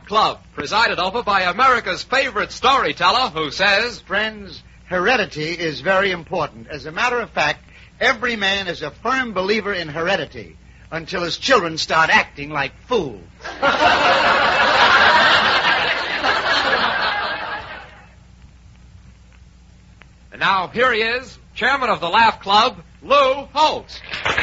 Club, presided over by America's favorite storyteller who says, Friends, heredity is very important. As a matter of fact, every man is a firm believer in heredity until his children start acting like fools. And now here he is, chairman of the Laugh Club, Lou Holtz.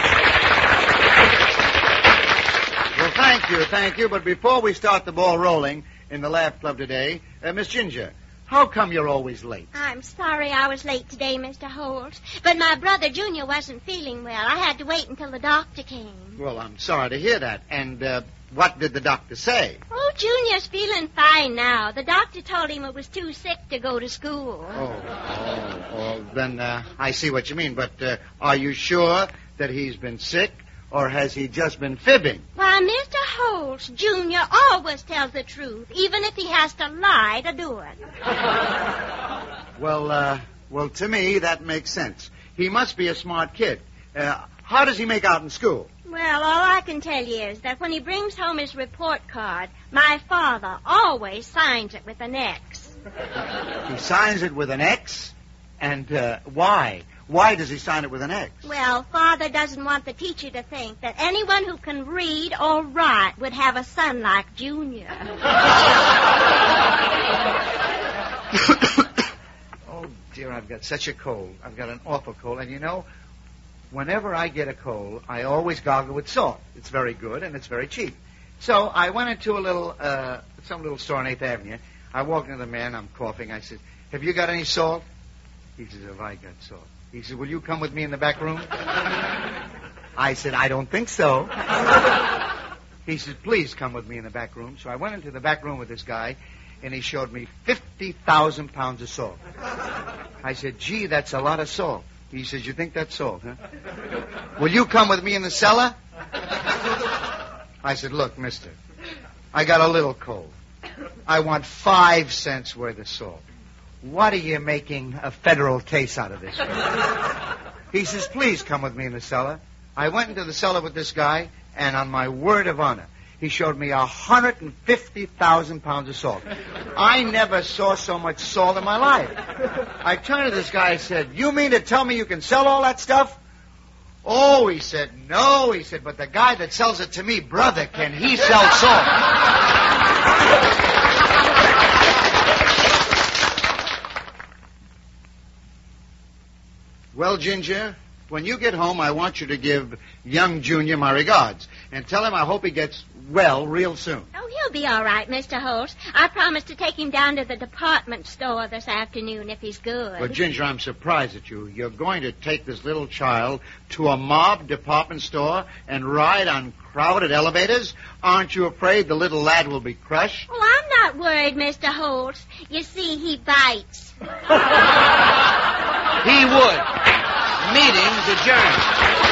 Well, thank you. But before we start the ball rolling in the Laugh Club today, Miss Ginger, how come you're always late? I'm sorry I was late today, Mr. Holt. But my brother Junior wasn't feeling well. I had to wait until the doctor came. Well, I'm sorry to hear that. And what did the doctor say? Oh, Junior's feeling fine now. The doctor told him it was too sick to go to school. Then I see what you mean. But are you sure that he's been sick? Or has he just been fibbing? Why, Mr. Holtz, Junior always tells the truth, even if he has to lie to do it. Well, to me, that makes sense. He must be a smart kid. How does he make out in school? Well, all I can tell you is that when he brings home his report card, my father always signs it with an X. He signs it with an X? And why? Why does he sign it with an X? Well, Father doesn't want the teacher to think that anyone who can read or write would have a son like Junior. Oh, dear, I've got such a cold. I've got an awful cold. And you know, whenever I get a cold, I always gargle with salt. It's very good and it's very cheap. So I went into some little store on 8th Avenue. I walked into the man. I'm coughing. I said, "Have you got any salt?" He says, "Have I got salt?" He said, "Will you come with me in the back room?" I said, "I don't think so." He said, "Please come with me in the back room." So I went into the back room with this guy, and he showed me 50,000 pounds of salt. I said, "Gee, that's a lot of salt." He says, "You think that's salt, huh? Will you come with me in the cellar?" I said, "Look, mister, I got a little cold. I want 5 cents worth of salt. What are you making a federal case out of this for?" He says, "Please come with me in the cellar." I went into the cellar with this guy, and on my word of honor, he showed me 150,000 pounds of salt. I never saw so much salt in my life. I turned to this guy and said, "You mean to tell me you can sell all that stuff?" "Oh," he said, "no." He said, "But the guy that sells it to me, brother, can he sell salt?" Well, Ginger, when you get home, I want you to give young Junior my regards. And tell him I hope he gets well real soon. Oh, he'll be all right, Mr. Holtz. I promised to take him down to the department store this afternoon if he's good. But, Ginger, I'm surprised at you. You're going to take this little child to a mob department store and ride on crowded elevators? Aren't you afraid the little lad will be crushed? Well, I'm not worried, Mr. Holtz. You see, he bites. He would. Meeting's adjourned.